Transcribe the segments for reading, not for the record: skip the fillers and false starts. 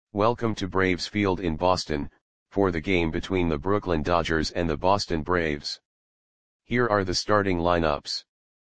Welcome to Braves Field in Boston, for the game between the Brooklyn Dodgers and the Boston Braves. Here are the starting lineups.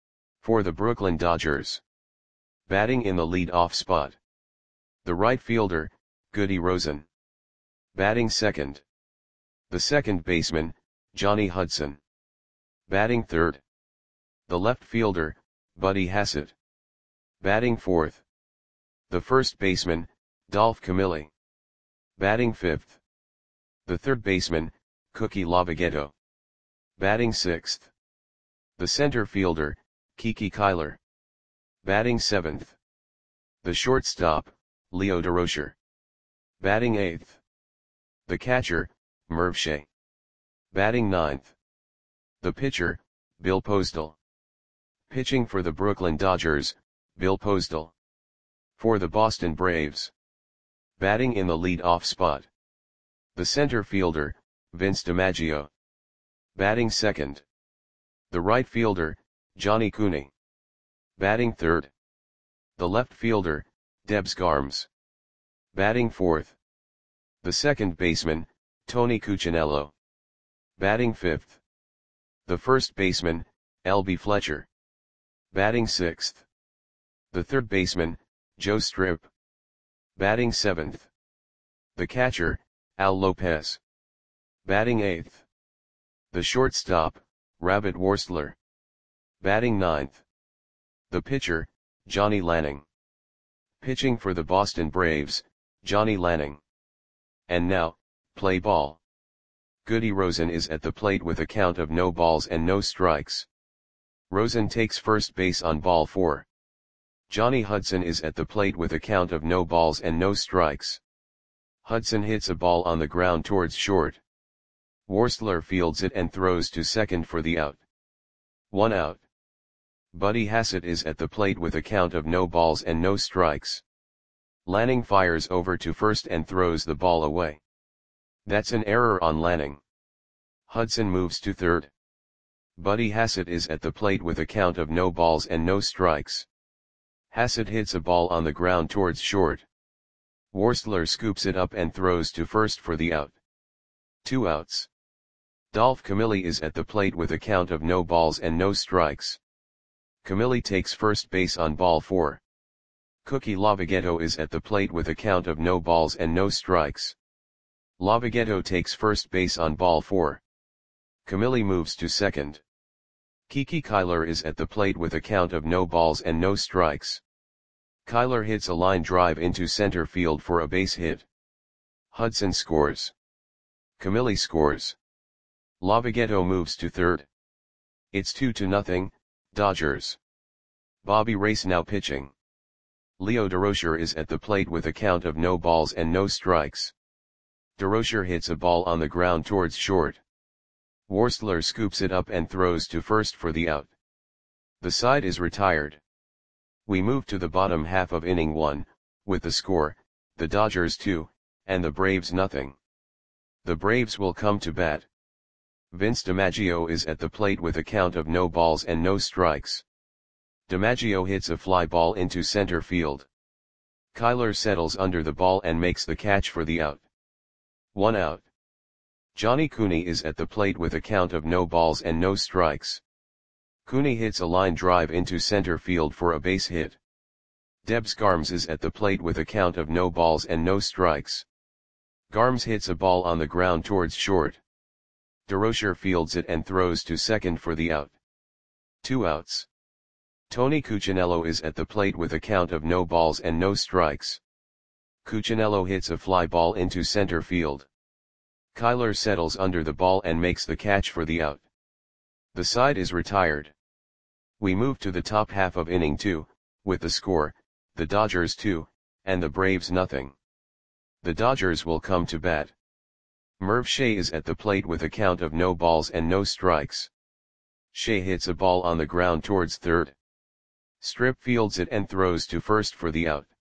For the Brooklyn Dodgers. Batting in the lead-off spot. The right fielder, Goody Rosen. Batting second. The second baseman, Johnny Hudson. Batting third. The left fielder, Buddy Hassett. Batting fourth. The first baseman, Dolph Camilli. Batting fifth. The third baseman, Cookie Lavagetto. Batting sixth. The center fielder, Kiki Kyler. Batting seventh. The shortstop, Leo Durocher. Batting eighth. The catcher, Merv Shea. Batting ninth. The pitcher, Bill Postal. Pitching for the Brooklyn Dodgers, Bill Postal. For the Boston Braves. Batting in the lead-off spot. The center fielder, Vince DiMaggio. Batting second. The right fielder, Johnny Cooney. Batting third. The left fielder, Debs Garms. Batting fourth. The second baseman, Tony Cuccinello. Batting fifth. The first baseman, L.B. Fletcher. Batting sixth. The third baseman, Joe Strip. Batting seventh. The catcher, Al Lopez. Batting eighth. The shortstop, Rabbit Worstler. Batting ninth. The pitcher, Johnny Lanning. Pitching for the Boston Braves, Johnny Lanning. And now, play ball. Goody Rosen is at the plate with a count of no balls and no strikes. Rosen takes first base on ball 4. Johnny Hudson is at the plate with a count of no balls and no strikes. Hudson hits a ball on the ground towards short. Worstler fields it and throws to second for the out. 1 out. Buddy Hassett is at the plate with a count of no balls and no strikes. Lanning fires over to first and throws the ball away. That's an error on Lanning. Hudson moves to third. Buddy Hassett is at the plate with a count of no balls and no strikes. Hassett hits a ball on the ground towards short. Worstler scoops it up and throws to first for the out. 2 outs. Dolph Camilli is at the plate with a count of no balls and no strikes. Camilli takes first base on ball 4. Cookie Lavagetto is at the plate with a count of no balls and no strikes. Lavagetto takes first base on ball 4. Camilli moves to second. Kiki Kyler is at the plate with a count of no balls and no strikes. Kyler hits a line drive into center field for a base hit. Hudson scores. Camilli scores. Lavagetto moves to third. It's 2-0, Dodgers. Bobby Race now pitching. Leo Durocher is at the plate with a count of no balls and no strikes. Durocher hits a ball on the ground towards short. Worstler scoops it up and throws to first for the out. The side is retired. We move to the bottom half of inning 1, with the score, the Dodgers 2, and the Braves nothing. The Braves will come to bat. Vince DiMaggio is at the plate with a count of no balls and no strikes. DiMaggio hits a fly ball into center field. Kyler settles under the ball and makes the catch for the out. 1 out. Johnny Cooney is at the plate with a count of no balls and no strikes. Cooney hits a line drive into center field for a base hit. Debs Garms is at the plate with a count of no balls and no strikes. Garms hits a ball on the ground towards short. Durocher fields it and throws to second for the out. 2 outs. Tony Cuccinello is at the plate with a count of no balls and no strikes. Cuccinello hits a fly ball into center field. Kyler settles under the ball and makes the catch for the out. The side is retired. We move to the top half of inning 2, with the score, the Dodgers 2, and the Braves nothing. The Dodgers will come to bat. Merv Shea is at the plate with a count of no balls and no strikes. Shea hits a ball on the ground towards third. Strip fields it and throws to first for the out.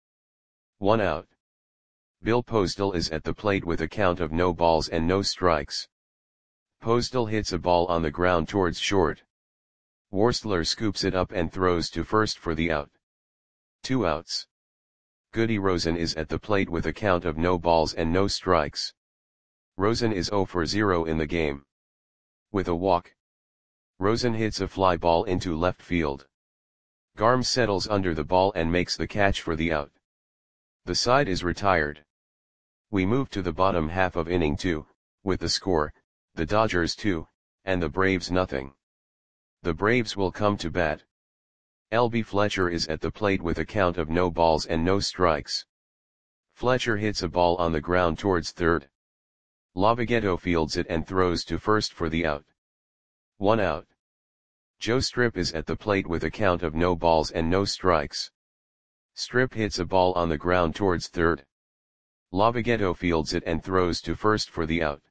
1 out. Bill Postal is at the plate with a count of no balls and no strikes. Postal hits a ball on the ground towards short. Worstler scoops it up and throws to first for the out. 2 outs. Goody Rosen is at the plate with a count of no balls and no strikes. Rosen is 0 for 0 in the game. With a walk, Rosen hits a fly ball into left field. Garms settles under the ball and makes the catch for the out. The side is retired. We move to the bottom half of inning 2, with the score, the Dodgers 2, and the Braves nothing. The Braves will come to bat. L.B. Fletcher is at the plate with a count of no balls and no strikes. Fletcher hits a ball on the ground towards third. Lavagetto fields it and throws to first for the out. 1 out. Joe Strip is at the plate with a count of no balls and no strikes. Strip hits a ball on the ground towards third. Lavagetto fields it and throws to first for the out.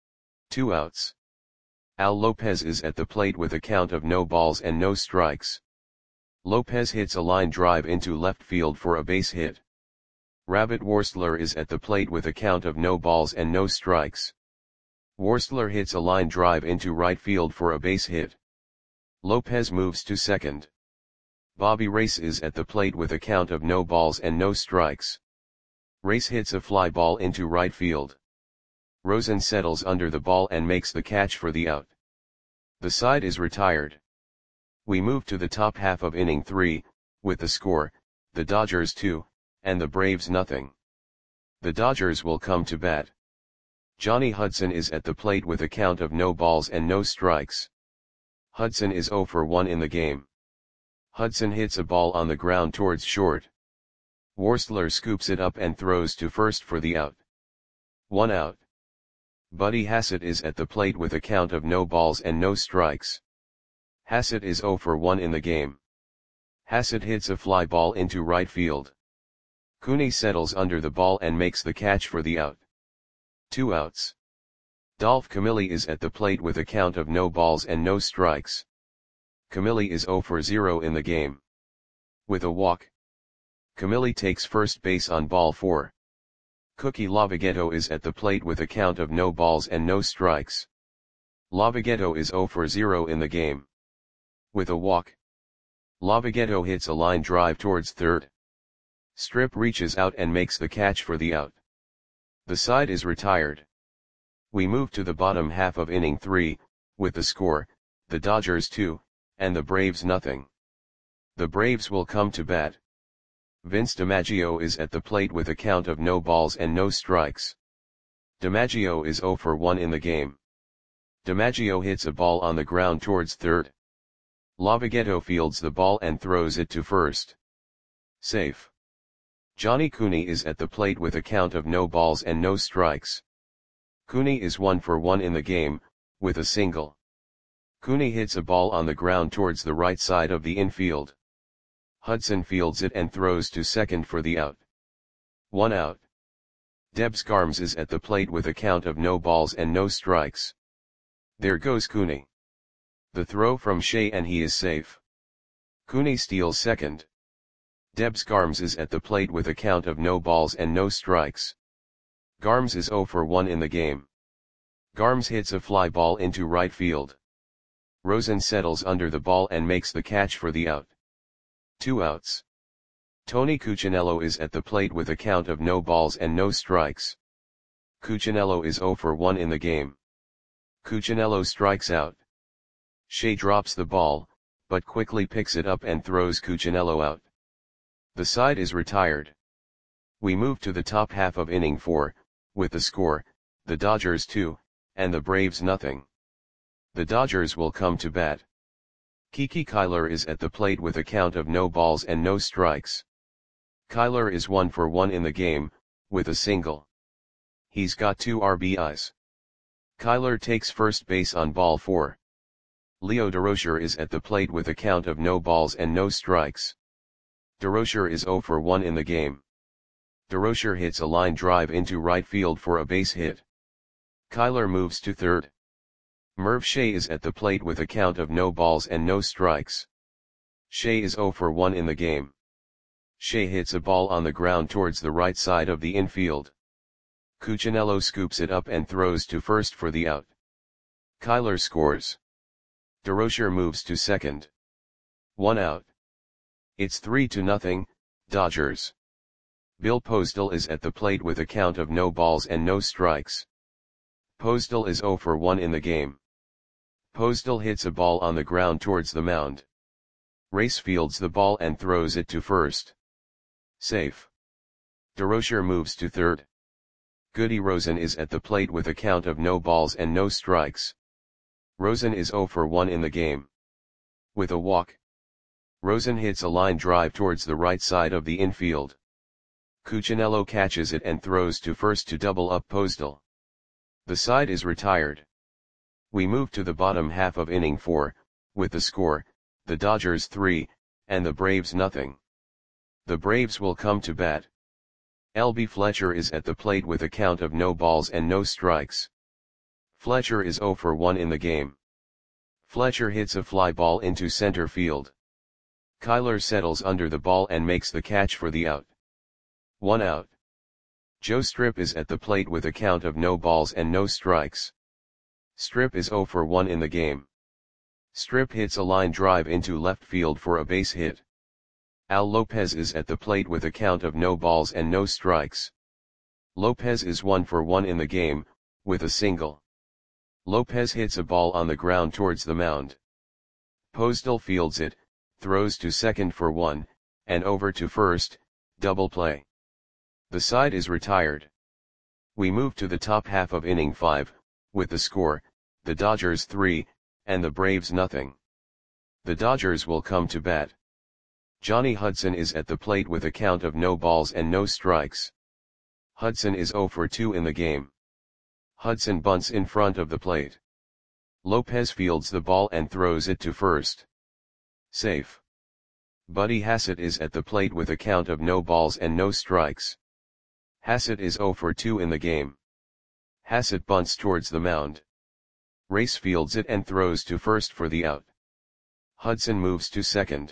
2 outs. Al Lopez is at the plate with a count of no balls and no strikes. Lopez hits a line drive into left field for a base hit. Rabbit Worstler is at the plate with a count of no balls and no strikes. Worstler hits a line drive into right field for a base hit. Lopez moves to second. Bobby Race is at the plate with a count of no balls and no strikes. Race hits a fly ball into right field. Rosen settles under the ball and makes the catch for the out. The side is retired. We move to the top half of inning 3, with the score, the Dodgers 2, and the Braves nothing. The Dodgers will come to bat. Johnny Hudson is at the plate with a count of no balls and no strikes. Hudson is 0 for 1 in the game. Hudson hits a ball on the ground towards short. Worstler scoops it up and throws to first for the out. 1 out. Buddy Hassett is at the plate with a count of no balls and no strikes. Hassett is 0 for 1 in the game. Hassett hits a fly ball into right field. Cooney settles under the ball and makes the catch for the out. 2 outs. Dolph Camilli is at the plate with a count of no balls and no strikes. Camilli is 0 for 0 in the game. With a walk, Camilli takes first base on ball 4. Cookie Lavagetto is at the plate with a count of no balls and no strikes. Lavagetto is 0 for 0 in the game. With a walk, Lavagetto hits a line drive towards third. Strip reaches out and makes the catch for the out. The side is retired. We move to the bottom half of inning 3, with the score, the Dodgers 2, and the Braves nothing. The Braves will come to bat. Vince DiMaggio is at the plate with a count of no balls and no strikes. DiMaggio is 0 for 1 in the game. DiMaggio hits a ball on the ground towards third. Lavagetto fields the ball and throws it to first. Safe. Johnny Cooney is at the plate with a count of no balls and no strikes. Cooney is 1 for 1 in the game, with a single. Cooney hits a ball on the ground towards the right side of the infield. Hudson fields it and throws to second for the out. 1 out. Debs Garms is at the plate with a count of no balls and no strikes. There goes Cooney. The throw from Shea and he is safe. Cooney steals second. Debs Garms is at the plate with a count of no balls and no strikes. Garms is 0 for 1 in the game. Garms hits a fly ball into right field. Rosen settles under the ball and makes the catch for the out. 2 outs. Tony Cuccinello is at the plate with a count of no balls and no strikes. Cuccinello is 0 for 1 in the game. Cuccinello strikes out. Shea drops the ball, but quickly picks it up and throws Cuccinello out. The side is retired. We move to the top half of inning 4, with the score, the Dodgers 2, and the Braves nothing. The Dodgers will come to bat. Kiki Kyler is at the plate with a count of no balls and no strikes. Kyler is 1 for 1 in the game, with a single. He's got 2 RBIs. Kyler takes first base on ball 4. Leo Durocher is at the plate with a count of no balls and no strikes. Durocher is 0 for 1 in the game. Durocher hits a line drive into right field for a base hit. Kyler moves to third. Merv Shea is at the plate with a count of no balls and no strikes. Shea is 0 for 1 in the game. Shea hits a ball on the ground towards the right side of the infield. Cuccinello scoops it up and throws to first for the out. Kyler scores. Durocher moves to second. 1 out. It's 3-0, Dodgers. Bill Postal is at the plate with a count of no balls and no strikes. Postal is 0 for 1 in the game. Postal hits a ball on the ground towards the mound. Race fields the ball and throws it to first. Safe. DeRocher moves to third. Goody Rosen is at the plate with a count of no balls and no strikes. Rosen is 0 for 1 in the game. With a walk, Rosen hits a line drive towards the right side of the infield. Cuccinello catches it and throws to first to double up Postal. The side is retired. We move to the bottom half of inning 4, with the score, the Dodgers 3, and the Braves nothing. The Braves will come to bat. L.B. Fletcher is at the plate with a count of no balls and no strikes. Fletcher is 0 for 1 in the game. Fletcher hits a fly ball into center field. Kyler settles under the ball and makes the catch for the out. 1 out. Joe Strip is at the plate with a count of no balls and no strikes. Strip is 0 for 1 in the game. Strip hits a line drive into left field for a base hit. Al Lopez is at the plate with a count of no balls and no strikes. Lopez is 1 for 1 in the game, with a single. Lopez hits a ball on the ground towards the mound. Postal fields it, throws to second for 1, and over to first, double play. The side is retired. We move to the top half of inning 5, with the score, the Dodgers 3, and the Braves nothing. The Dodgers will come to bat. Johnny Hudson is at the plate with a count of no balls and no strikes. Hudson is 0 for 2 in the game. Hudson bunts in front of the plate. Lopez fields the ball and throws it to first. Safe. Buddy Hassett is at the plate with a count of no balls and no strikes. Hassett is 0 for 2 in the game. Hassett bunts towards the mound. Race fields it and throws to first for the out. Hudson moves to second.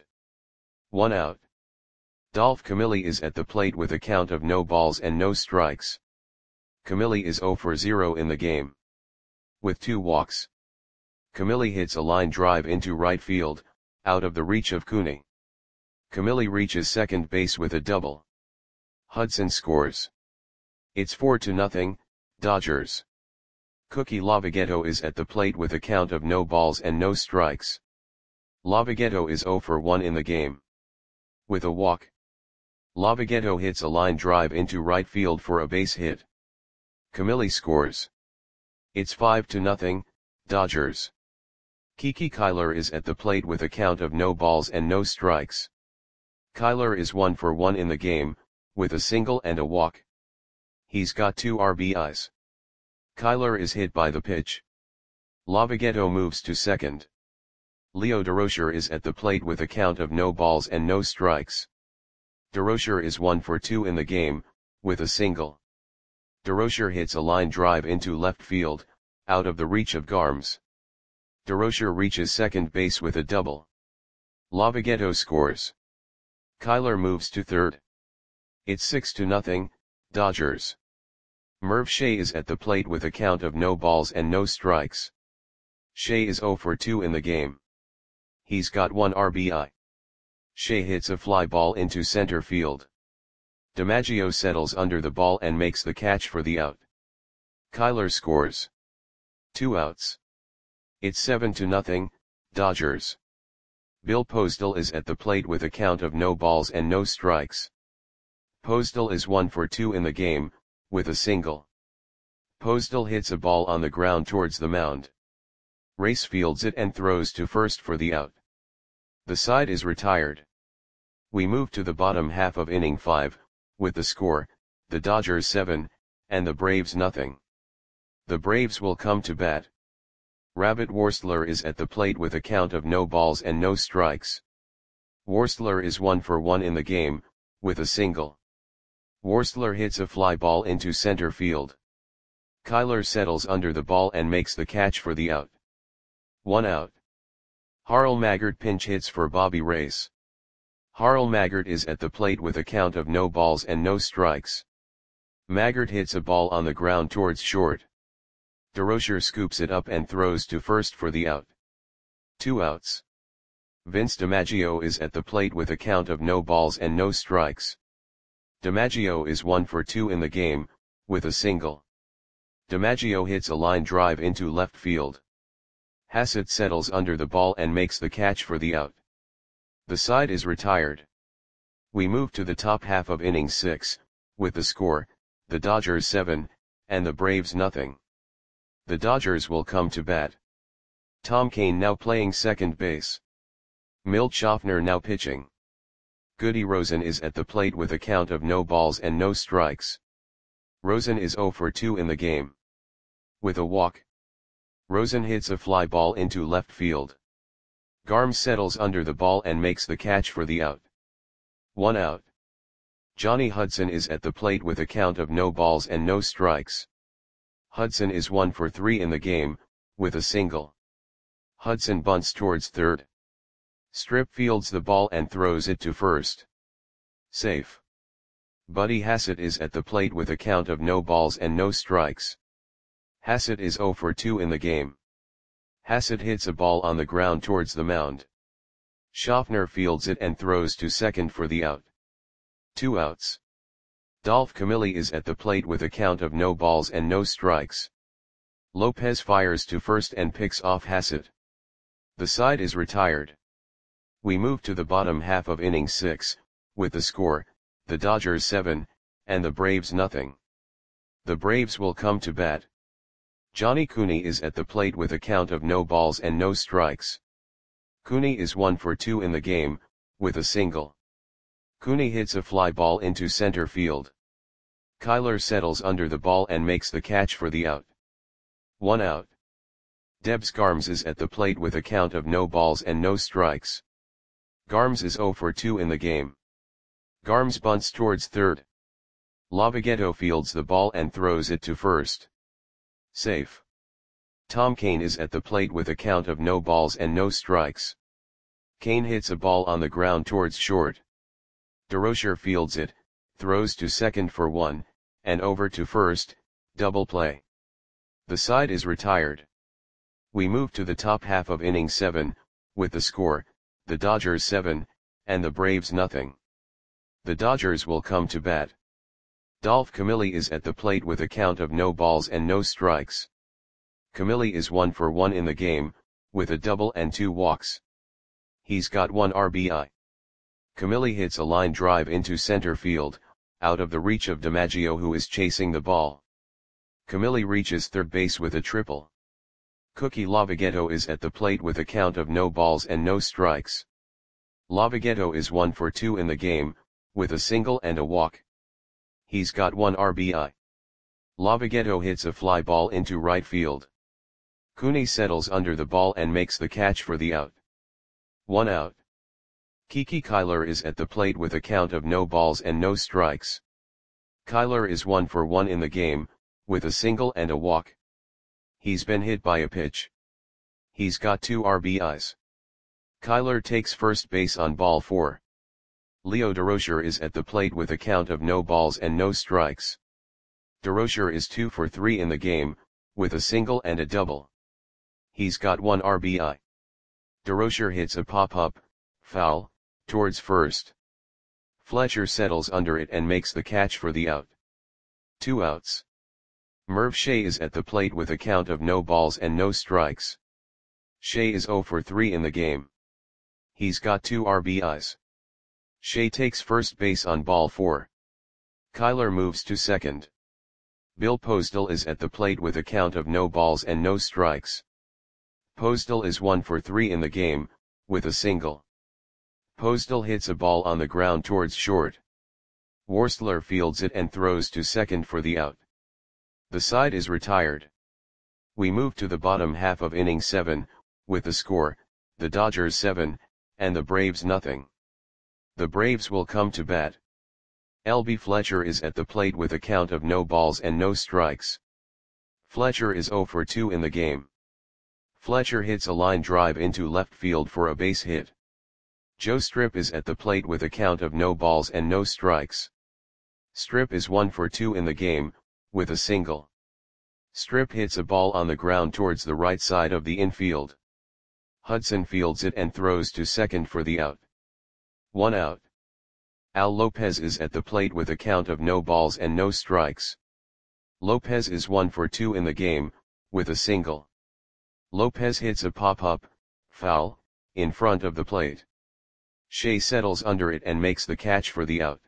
1 out. Dolph Camilli is at the plate with a count of no balls and no strikes. Camilli is 0 for 0 in the game. With 2 walks. Camilli hits a line drive into right field, out of the reach of Cooney. Camilli reaches second base with a double. Hudson scores. It's 4-0, Dodgers. Cookie Lavagetto is at the plate with a count of no balls and no strikes. Lavagetto is 0 for 1 in the game. With a walk, Lavagetto hits a line drive into right field for a base hit. Camilli scores. It's 5-0, Dodgers. Kiki Kyler is at the plate with a count of no balls and no strikes. Kyler is 1 for 1 in the game, with a single and a walk. He's got 2 RBIs. Kyler is hit by the pitch. Lavagetto moves to second. Leo DeRocher is at the plate with a count of no balls and no strikes. DeRocher is 1 for 2 in the game, with a single. DeRocher hits a line drive into left field, out of the reach of Garms. DeRocher reaches second base with a double. Lavagetto scores. Kyler moves to third. It's 6-0, Dodgers. Merv Shea is at the plate with a count of no balls and no strikes. Shea is 0 for 2 in the game. He's got 1 RBI. Shea hits a fly ball into center field. DiMaggio settles under the ball and makes the catch for the out. Kyler scores. 2 outs. It's 7-0, Dodgers. Bill Postal is at the plate with a count of no balls and no strikes. Postal is 1 for 2 in the game, with a single. Postal hits a ball on the ground towards the mound. Race fields it and throws to first for the out. The side is retired. We move to the bottom half of inning 5, with the score, the Dodgers 7, and the Braves nothing. The Braves will come to bat. Rabbit Worstler is at the plate with a count of no balls and no strikes. Worstler is 1 for 1 in the game, with a single. Worstler hits a fly ball into center field. Kyler settles under the ball and makes the catch for the out. 1 out. Harl Maggart pinch hits for Bobby Race. Harl Maggart is at the plate with a count of no balls and no strikes. Maggart hits a ball on the ground towards short. DeRocher scoops it up and throws to first for the out. 2 outs. Vince DiMaggio is at the plate with a count of no balls and no strikes. DiMaggio is 1 for 2 in the game, with a single. DiMaggio hits a line drive into left field. Hassett settles under the ball and makes the catch for the out. The side is retired. We move to the top half of inning 6, with the score, the Dodgers 7, and the Braves nothing. The Dodgers will come to bat. Tom Kane now playing second base. Milt Schaffner now pitching. Goody Rosen is at the plate with a count of no balls and no strikes. Rosen is 0 for 2 in the game. With a walk. Rosen hits a fly ball into left field. Garmes settles under the ball and makes the catch for the out. 1 out. Johnny Hudson is at the plate with a count of no balls and no strikes. Hudson is 1 for 3 in the game, with a single. Hudson bunts towards third. Strip fields the ball and throws it to first. Safe. Buddy Hassett is at the plate with a count of no balls and no strikes. Hassett is 0 for 2 in the game. Hassett hits a ball on the ground towards the mound. Schaffner fields it and throws to second for the out. 2 outs. Dolph Camilli is at the plate with a count of no balls and no strikes. Lopez fires to first and picks off Hassett. The side is retired. We move to the bottom half of inning 6, with the score, the Dodgers 7, and the Braves nothing. The Braves will come to bat. Johnny Cooney is at the plate with a count of no balls and no strikes. Cooney is 1 for 2 in the game, with a single. Cooney hits a fly ball into center field. Kyler settles under the ball and makes the catch for the out. 1 out. Debs Garmes is at the plate with a count of no balls and no strikes. Garmes is 0 for 2 in the game. Garmes bunts towards third. Lavagetto fields the ball and throws it to first. Safe. Tom Kane is at the plate with a count of no balls and no strikes. Kane hits a ball on the ground towards short. DeRocher fields it, throws to second for 1, and over to first, double play. The side is retired. We move to the top half of inning 7, with the score, the Dodgers 7, and the Braves nothing. The Dodgers will come to bat. Dolph Camilli is at the plate with a count of no balls and no strikes. Camilli is 1 for 1 in the game, with a double and 2 walks. He's got 1 RBI. Camilli hits a line drive into center field, out of the reach of DiMaggio who is chasing the ball. Camilli reaches third base with a triple. Cookie Lavagetto is at the plate with a count of no balls and no strikes. Lavagetto is 1 for 2 in the game, with a single and a walk. He's got 1 RBI. Lavagetto hits a fly ball into right field. Cooney settles under the ball and makes the catch for the out. 1 out. Kiki Kyler is at the plate with a count of no balls and no strikes. Kyler is 1 for 1 in the game, with a single and a walk. He's been hit by a pitch. He's got 2 RBIs. Kyler takes first base on ball 4. Leo DeRocher is at the plate with a count of no balls and no strikes. DeRocher is 2 for 3 in the game, with a single and a double. He's got 1 RBI. DeRocher hits a pop-up, foul, towards first. Fletcher settles under it and makes the catch for the out. 2 outs. Merv Shea is at the plate with a count of no balls and no strikes. Shea is 0 for 3 in the game. He's got 2 RBIs. Shea takes first base on ball 4. Kyler moves to second. Bill Postal is at the plate with a count of no balls and no strikes. Postal is 1 for 3 in the game, with a single. Postal hits a ball on the ground towards short. Worstler fields it and throws to second for the out. The side is retired. We move to the bottom half of inning 7, with the score, the Dodgers 7, and the Braves nothing. The Braves will come to bat. L.B. Fletcher is at the plate with a count of no balls and no strikes. Fletcher is 0 for 2 in the game. Fletcher hits a line drive into left field for a base hit. Joe Strip is at the plate with a count of no balls and no strikes. Strip is 1 for 2 in the game, with a single. Strip hits a ball on the ground towards the right side of the infield. Hudson fields it and throws to second for the out. 1 out. Al Lopez is at the plate with a count of no balls and no strikes. Lopez is 1 for 2 in the game, with a single. Lopez hits a pop-up, foul, in front of the plate. Shea settles under it and makes the catch for the out.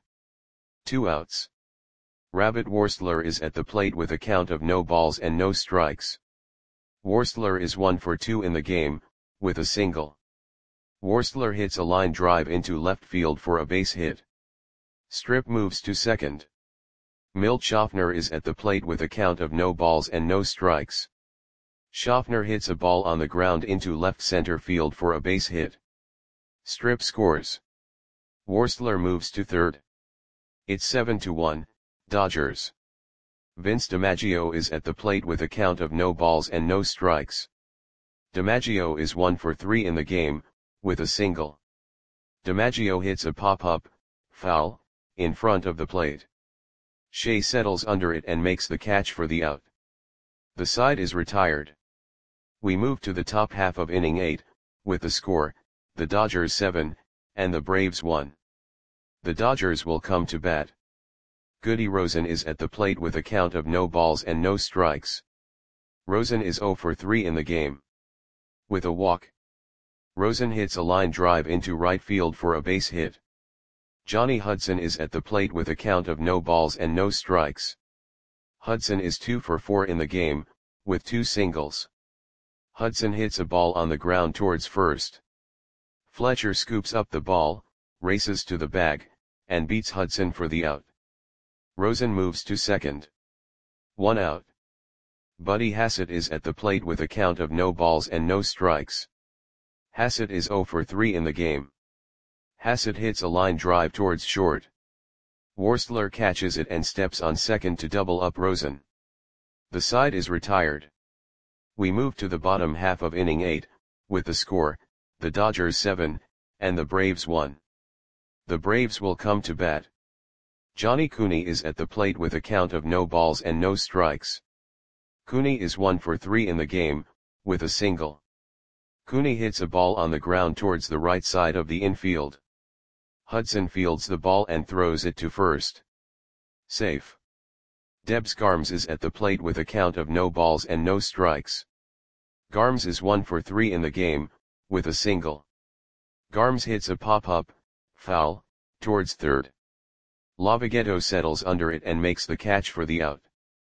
2 outs. Rabbit Worstler is at the plate with a count of no balls and no strikes. Worstler is 1 for 2 in the game, with a single. Worstler hits a line drive into left field for a base hit. Strip moves to second. Milt Schaffner is at the plate with a count of no balls and no strikes. Schaffner hits a ball on the ground into left center field for a base hit. Strip scores. Worstler moves to third. It's 7-1, Dodgers. Vince DiMaggio is at the plate with a count of no balls and no strikes. DiMaggio is 1 for 3 in the game, with a single. DiMaggio hits a pop-up, foul, in front of the plate. Shea settles under it and makes the catch for the out. The side is retired. We move to the top half of inning 8, with the score, the Dodgers 7, and the Braves 1. The Dodgers will come to bat. Goody Rosen is at the plate with a count of no balls and no strikes. Rosen is 0 for 3 in the game. With a walk. Rosen hits a line drive into right field for a base hit. Johnny Hudson is at the plate with a count of no balls and no strikes. Hudson is 2 for 4 in the game, with 2 singles. Hudson hits a ball on the ground towards first. Fletcher scoops up the ball, races to the bag, and beats Hudson for the out. Rosen moves to second. 1 out. Buddy Hassett is at the plate with a count of no balls and no strikes. Hassett is 0 for 3 in the game. Hassett hits a line drive towards short. Worstler catches it and steps on second to double up Rosen. The side is retired. We move to the bottom half of inning 8, with the score, the Dodgers 7, and the Braves 1. The Braves will come to bat. Johnny Cooney is at the plate with a count of no balls and no strikes. Cooney is 1 for 3 in the game, with a single. Cooney hits a ball on the ground towards the right side of the infield. Hudson fields the ball and throws it to first. Safe. Debs Garms is at the plate with a count of no balls and no strikes. Garms is 1 for 3 in the game, with a single. Garms hits a pop-up, foul, towards third. Lavagetto settles under it and makes the catch for the out.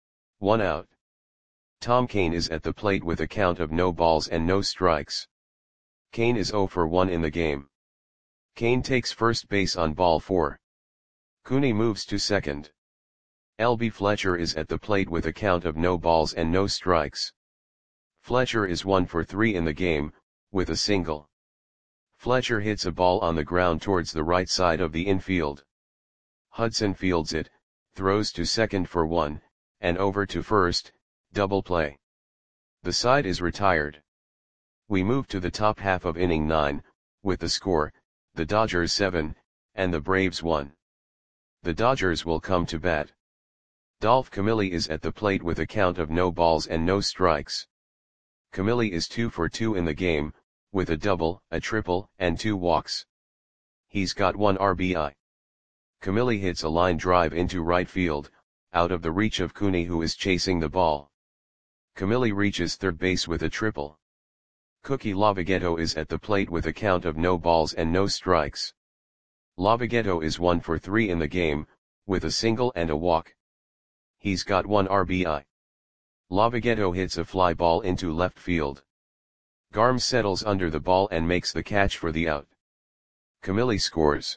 1 out. Tom Kane is at the plate with a count of no balls and no strikes. Kane is 0 for 1 in the game. Kane takes first base on ball 4. Cooney moves to second. L.B. Fletcher is at the plate with a count of no balls and no strikes. Fletcher is 1 for 3 in the game, with a single. Fletcher hits a ball on the ground towards the right side of the infield. Hudson fields it, throws to second for 1, and over to first, double play. The side is retired. We move to the top half of inning 9, with the score, the Dodgers 7, and the Braves 1. The Dodgers will come to bat. Dolph Camilli is at the plate with a count of no balls and no strikes. Camilli is 2 for 2 in the game, with a double, a triple, and 2 walks. He's got 1 RBI. Camilli hits a line drive into right field, out of the reach of Cooney who is chasing the ball. Camilli reaches third base with a triple. Cookie Lavagetto is at the plate with a count of no balls and no strikes. Lavagetto is 1 for 3 in the game, with a single and a walk. He's got 1 RBI. Lavagetto hits a fly ball into left field. Garms settles under the ball and makes the catch for the out. Camilli scores.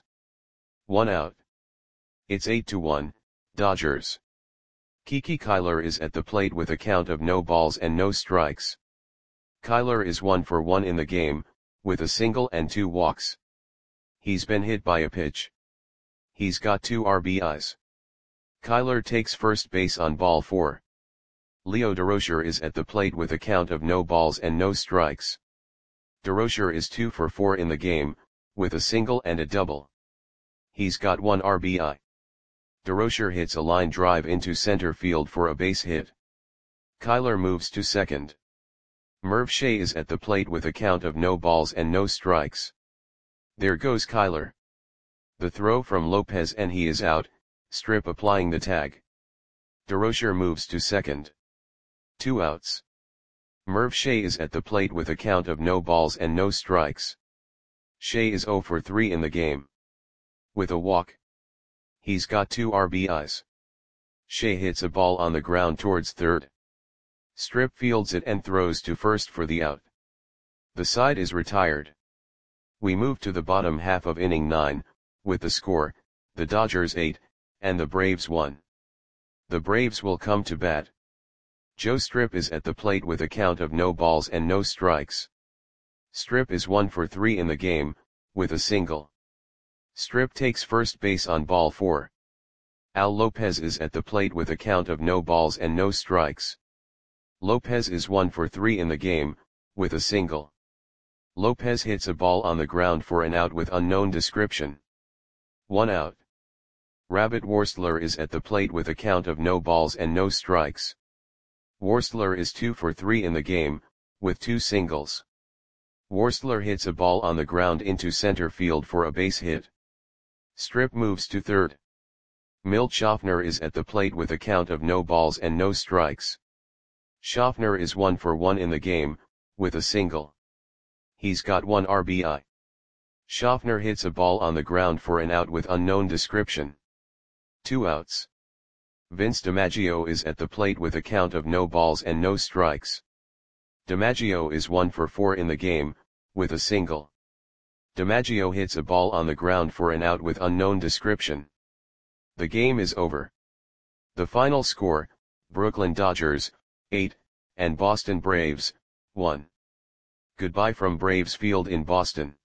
1 out. It's 8-1, Dodgers. Kiki Kyler is at the plate with a count of no balls and no strikes. Kyler is 1 for 1 in the game, with a single and 2 walks. He's been hit by a pitch. He's got 2 RBIs. Kyler takes first base on ball 4. Leo Durocher is at the plate with a count of no balls and no strikes. Durocher is 2 for 4 in the game, with a single and a double. He's got 1 RBI. Durocher hits a line drive into center field for a base hit. Kyler moves to second. Merv Shea is at the plate with a count of no balls and no strikes. There goes Kyler. The throw from Lopez and he is out, Strip applying the tag. DeRocher moves to second. 2 outs. Merv Shea is at the plate with a count of no balls and no strikes. Shea is 0 for 3 in the game. With a walk. He's got 2 RBIs. Shea hits a ball on the ground towards third. Strip fields it and throws to first for the out. The side is retired. We move to the bottom half of inning 9, with the score, the Dodgers 8, and the Braves 1. The Braves will come to bat. Joe Strip is at the plate with a count of no balls and no strikes. Strip is 1 for 3 in the game, with a single. Strip takes first base on ball 4. Al Lopez is at the plate with a count of no balls and no strikes. Lopez is 1 for 3 in the game, with a single. Lopez hits a ball on the ground for an out with unknown description. 1 out. Rabbit Worstler is at the plate with a count of no balls and no strikes. Worstler is 2 for 3 in the game, with 2 singles. Worstler hits a ball on the ground into center field for a base hit. Strip moves to third. Milt Schaffner is at the plate with a count of no balls and no strikes. Schaffner is 1 for 1 in the game, with a single. He's got 1 RBI. Schaffner hits a ball on the ground for an out with unknown description. 2 outs. Vince DiMaggio is at the plate with a count of no balls and no strikes. DiMaggio is 1 for 4 in the game, with a single. DiMaggio hits a ball on the ground for an out with unknown description. The game is over. The final score, Brooklyn Dodgers, 8, and Boston Braves, 1. Goodbye from Braves Field in Boston.